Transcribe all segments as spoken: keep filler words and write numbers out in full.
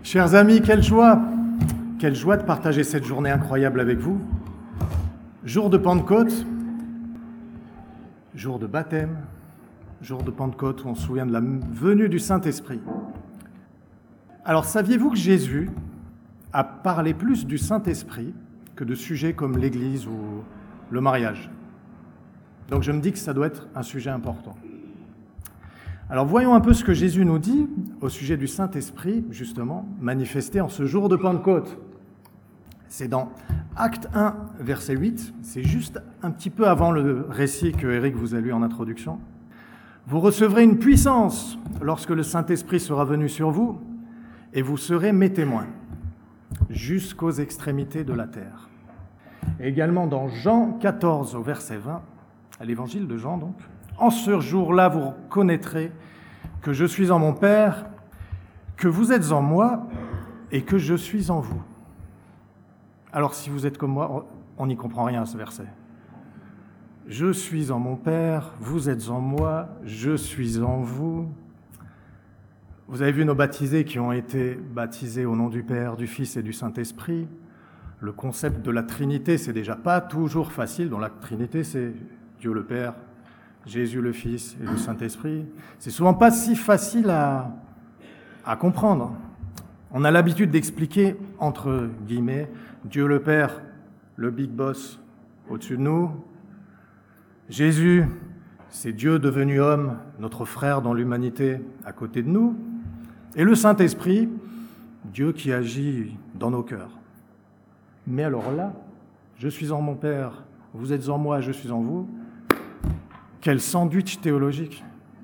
Chers amis, quelle joie, quelle joie de partager cette journée incroyable avec vous. Jour de Pentecôte, jour de baptême, jour de Pentecôte où on se souvient de la venue du Saint-Esprit. Alors, saviez-vous que Jésus a parlé plus du Saint-Esprit que de sujets comme l'Église ou le mariage? Donc je me dis que ça doit être un sujet important. Alors voyons un peu ce que Jésus nous dit au sujet du Saint-Esprit, justement, manifesté en ce jour de Pentecôte. C'est dans Acte un, verset huit, c'est juste un petit peu avant le récit que Éric vous a lu en introduction. « Vous recevrez une puissance lorsque le Saint-Esprit sera venu sur vous, et vous serez mes témoins, jusqu'aux extrémités de la terre. » Également dans Jean quatorze, au verset vingt, à l'évangile de Jean donc, « En ce jour-là, vous connaîtrez que je suis en mon Père, que vous êtes en moi et que je suis en vous. » Alors, si vous êtes comme moi, on n'y comprend rien à ce verset. Je suis en mon Père, vous êtes en moi, je suis en vous. Vous avez vu nos baptisés qui ont été baptisés au nom du Père, du Fils et du Saint-Esprit. Le concept de la Trinité, c'est déjà pas toujours facile. Dans la Trinité, c'est Dieu le Père, Jésus le Fils et le Saint-Esprit. C'est souvent pas si facile à, à comprendre. On a l'habitude d'expliquer, entre guillemets, Dieu le Père, le Big Boss au-dessus de nous. Jésus, c'est Dieu devenu homme, notre frère dans l'humanité à côté de nous. Et le Saint-Esprit, Dieu qui agit dans nos cœurs. Mais alors là, je suis en mon Père, vous êtes en moi, je suis en vous. Quel sandwich théologique!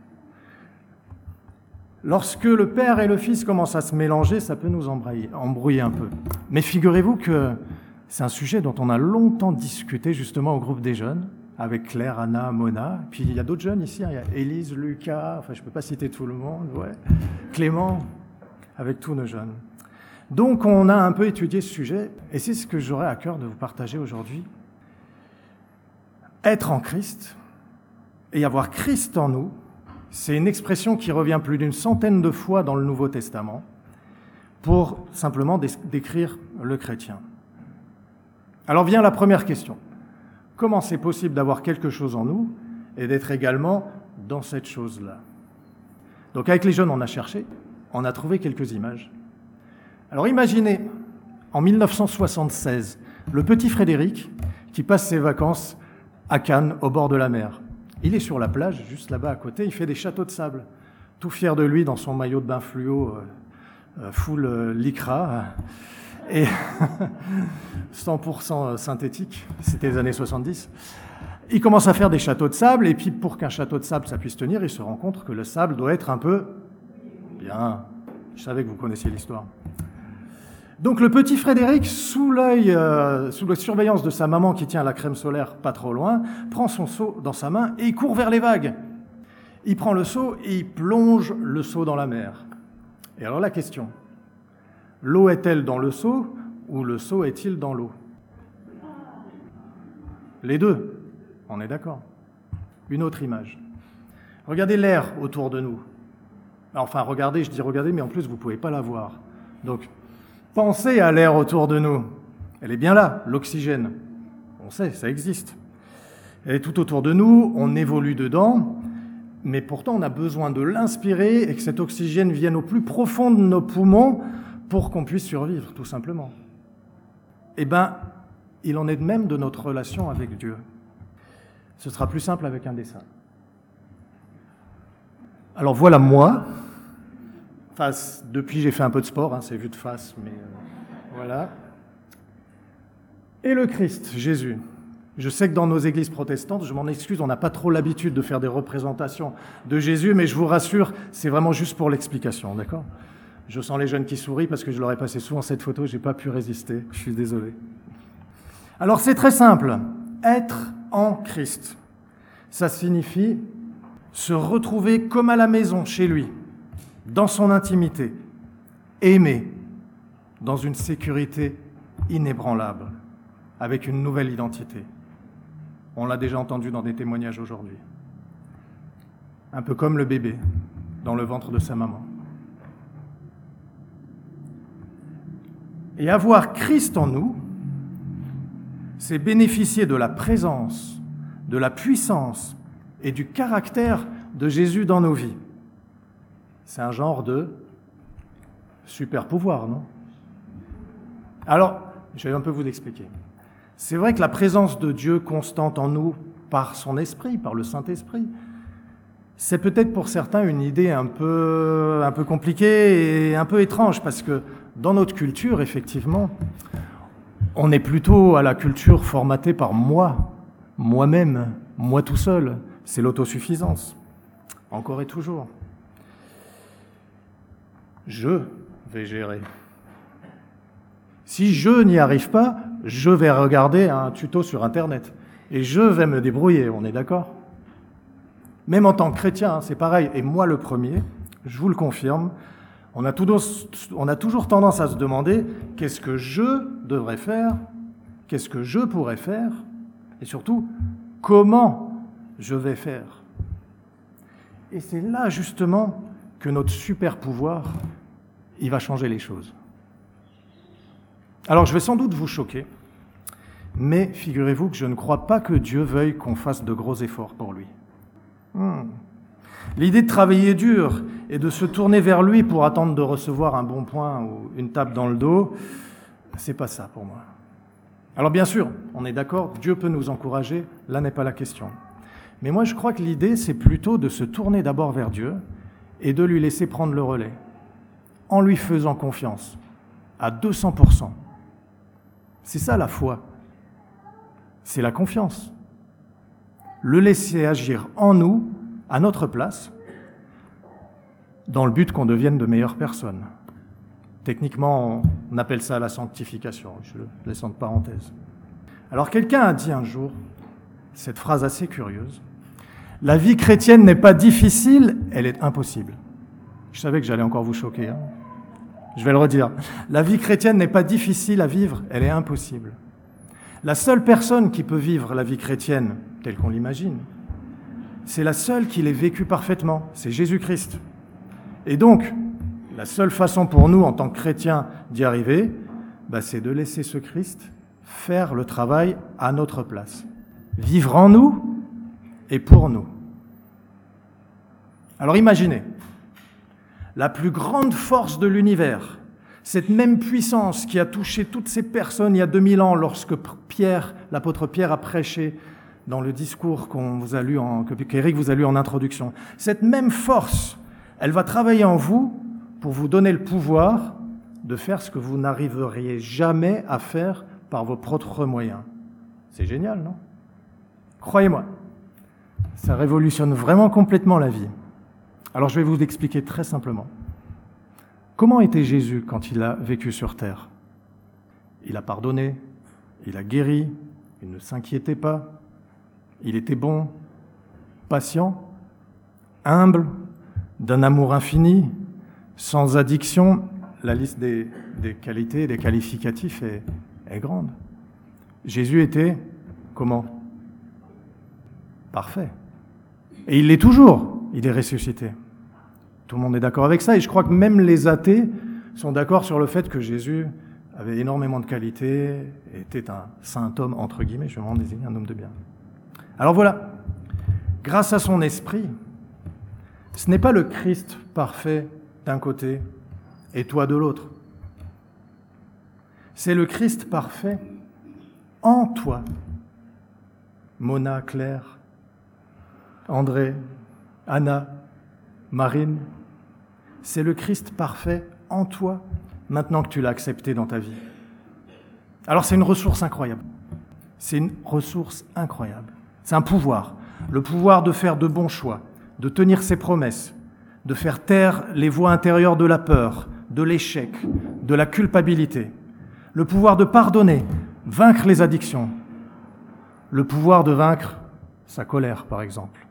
Lorsque le Père et le Fils commencent à se mélanger, ça peut nous embrouiller, embrouiller un peu. Mais figurez-vous que c'est un sujet dont on a longtemps discuté justement au groupe des jeunes, avec Claire, Anna, Mona. Puis il y a d'autres jeunes ici, hein. Il y a Élise, Lucas, enfin je ne peux pas citer tout le monde, ouais. Clément, avec tous nos jeunes. Donc on a un peu étudié ce sujet, et c'est ce que j'aurais à cœur de vous partager aujourd'hui. Être en Christ et avoir Christ en nous, c'est une expression qui revient plus d'une centaine de fois dans le Nouveau Testament pour simplement décrire le chrétien. Alors vient la première question. Comment c'est possible d'avoir quelque chose en nous et d'être également dans cette chose-là? Donc avec les jeunes, on a cherché, on a trouvé quelques images. Alors imaginez, en mille neuf cent soixante-seize, le petit Frédéric qui passe ses vacances à Cannes, au bord de la mer. Il est sur la plage, juste là-bas à côté, il fait des châteaux de sable, tout fier de lui dans son maillot de bain fluo, euh, full euh, lycra, et cent pour cent synthétique, c'était les années soixante-dix. Il commence à faire des châteaux de sable, et puis pour qu'un château de sable ça puisse tenir, il se rend compte que le sable doit être un peu... Bien, je savais que vous connaissiez l'histoire. Donc le petit Frédéric, sous l'œil, euh, sous la surveillance de sa maman qui tient la crème solaire pas trop loin, prend son seau dans sa main et il court vers les vagues. Il prend le seau et il plonge le seau dans la mer. Et alors la question, l'eau est-elle dans le seau ou le seau est-il dans l'eau? Les deux, on est d'accord. Une autre image. Regardez l'air autour de nous. Enfin, regardez, je dis regardez, mais en plus vous ne pouvez pas la voir. Donc, pensez à l'air autour de nous. Elle est bien là, l'oxygène. On sait, ça existe. Elle est tout autour de nous, on évolue dedans, mais pourtant on a besoin de l'inspirer et que cet oxygène vienne au plus profond de nos poumons pour qu'on puisse survivre, tout simplement. Eh bien, il en est de même de notre relation avec Dieu. Ce sera plus simple avec un dessin. Alors voilà moi. Face, depuis, j'ai fait un peu de sport, hein, c'est vu de face, mais euh, voilà. Et le Christ, Jésus. Je sais que dans nos églises protestantes, je m'en excuse, on n'a pas trop l'habitude de faire des représentations de Jésus, mais je vous rassure, c'est vraiment juste pour l'explication, d'accord? Je sens les jeunes qui sourient parce que je leur ai passé souvent cette photo, je n'ai pas pu résister, je suis désolé. Alors c'est très simple, être en Christ, ça signifie se retrouver comme à la maison chez lui, dans son intimité, aimé, dans une sécurité inébranlable, avec une nouvelle identité. On l'a déjà entendu dans des témoignages aujourd'hui. Un peu comme le bébé dans le ventre de sa maman. Et avoir Christ en nous, c'est bénéficier de la présence, de la puissance et du caractère de Jésus dans nos vies. C'est un genre de super pouvoir, non? Alors, je vais un peu vous expliquer. C'est vrai que la présence de Dieu constante en nous par son esprit, par le Saint-Esprit, c'est peut-être pour certains une idée un peu, un peu compliquée et un peu étrange, parce que dans notre culture, effectivement, on est plutôt à la culture formatée par moi, moi-même, moi tout seul. C'est l'autosuffisance, encore et toujours. Je vais gérer. Si je n'y arrive pas, je vais regarder un tuto sur Internet et je vais me débrouiller, on est d'accord? Même en tant que chrétien, c'est pareil, et moi le premier, je vous le confirme, on a, toujours, on a toujours tendance à se demander qu'est-ce que je devrais faire, qu'est-ce que je pourrais faire, et surtout, comment je vais faire. Et c'est là justement que notre super pouvoir, il va changer les choses. Alors je vais sans doute vous choquer, mais figurez-vous que je ne crois pas que Dieu veuille qu'on fasse de gros efforts pour lui. Hmm. L'idée de travailler dur et de se tourner vers lui pour attendre de recevoir un bon point ou une tape dans le dos, c'est pas ça pour moi. Alors bien sûr, on est d'accord, Dieu peut nous encourager, là n'est pas la question. Mais moi je crois que l'idée c'est plutôt de se tourner d'abord vers Dieu et de lui laisser prendre le relais, en lui faisant confiance, à deux cents pour cent. C'est ça la foi, c'est la confiance. Le laisser agir en nous, à notre place, dans le but qu'on devienne de meilleures personnes. Techniquement, on appelle ça la sanctification, je le laisse entre parenthèses. Alors quelqu'un a dit un jour, cette phrase assez curieuse, « La vie chrétienne n'est pas difficile, elle est impossible. » Je savais que j'allais encore vous choquer, hein. Je vais le redire. « La vie chrétienne n'est pas difficile à vivre, elle est impossible. » La seule personne qui peut vivre la vie chrétienne telle qu'on l'imagine, c'est la seule qui l'ait vécue parfaitement, c'est Jésus-Christ. Et donc, la seule façon pour nous, en tant que chrétiens, d'y arriver, bah, c'est de laisser ce Christ faire le travail à notre place. Vivre en nous et pour nous. Alors imaginez, la plus grande force de l'univers, cette même puissance qui a touché toutes ces personnes il y a deux mille ans lorsque Pierre, l'apôtre Pierre a prêché dans le discours qu'on vous a lu en, qu'Éric vous a lu en introduction. Cette même force, elle va travailler en vous pour vous donner le pouvoir de faire ce que vous n'arriveriez jamais à faire par vos propres moyens. C'est génial, non? Croyez-moi, ça révolutionne vraiment complètement la vie. Alors je vais vous expliquer très simplement. Comment était Jésus quand il a vécu sur terre? Il a pardonné, il a guéri, il ne s'inquiétait pas, il était bon, patient, humble, d'un amour infini, sans addiction. La liste des, des qualités, des qualificatifs est, est grande. Jésus était comment? Parfait. Et il l'est toujours, il est ressuscité. Tout le monde est d'accord avec ça, et je crois que même les athées sont d'accord sur le fait que Jésus avait énormément de qualités, était un saint homme, entre guillemets, je vais vraiment désigner un homme de bien. Alors voilà, grâce à son esprit, ce n'est pas le Christ parfait d'un côté et toi de l'autre. C'est le Christ parfait en toi. Mona, Claire, André, Anna, Marine, c'est le Christ parfait en toi, maintenant que tu l'as accepté dans ta vie. Alors c'est une ressource incroyable. C'est une ressource incroyable. C'est un pouvoir. Le pouvoir de faire de bons choix, de tenir ses promesses, de faire taire les voix intérieures de la peur, de l'échec, de la culpabilité. Le pouvoir de pardonner, vaincre les addictions. Le pouvoir de vaincre sa colère, par exemple.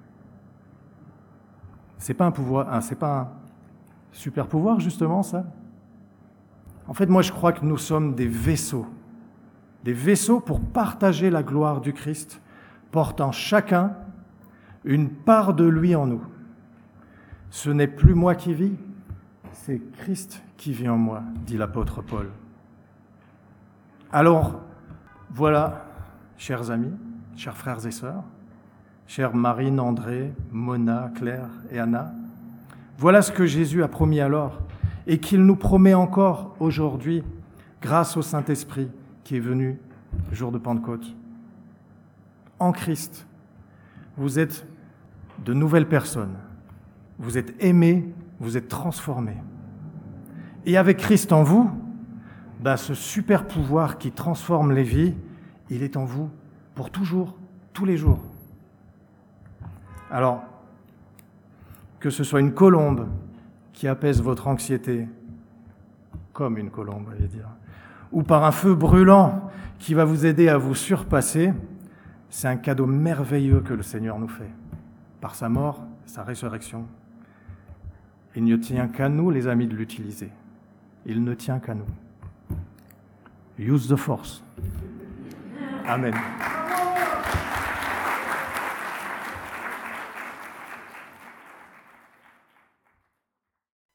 C'est pas un pouvoir, hein, c'est pas un super pouvoir, justement, ça? En fait, moi, je crois que nous sommes des vaisseaux. Des vaisseaux pour partager la gloire du Christ, portant chacun une part de lui en nous. Ce n'est plus moi qui vis, c'est Christ qui vit en moi, dit l'apôtre Paul. Alors, voilà, chers amis, chers frères et sœurs, chères Marine, André, Mona, Claire et Anna, voilà ce que Jésus a promis alors et qu'il nous promet encore aujourd'hui grâce au Saint-Esprit qui est venu le jour de Pentecôte. En Christ, vous êtes de nouvelles personnes, vous êtes aimés, vous êtes transformés. Et avec Christ en vous, ben ce super pouvoir qui transforme les vies, il est en vous pour toujours, tous les jours. Alors, que ce soit une colombe qui apaise votre anxiété, comme une colombe, je vais dire, ou par un feu brûlant qui va vous aider à vous surpasser, c'est un cadeau merveilleux que le Seigneur nous fait, par sa mort, sa résurrection. Il ne tient qu'à nous, les amis, de l'utiliser. Il ne tient qu'à nous. Use the force. Amen.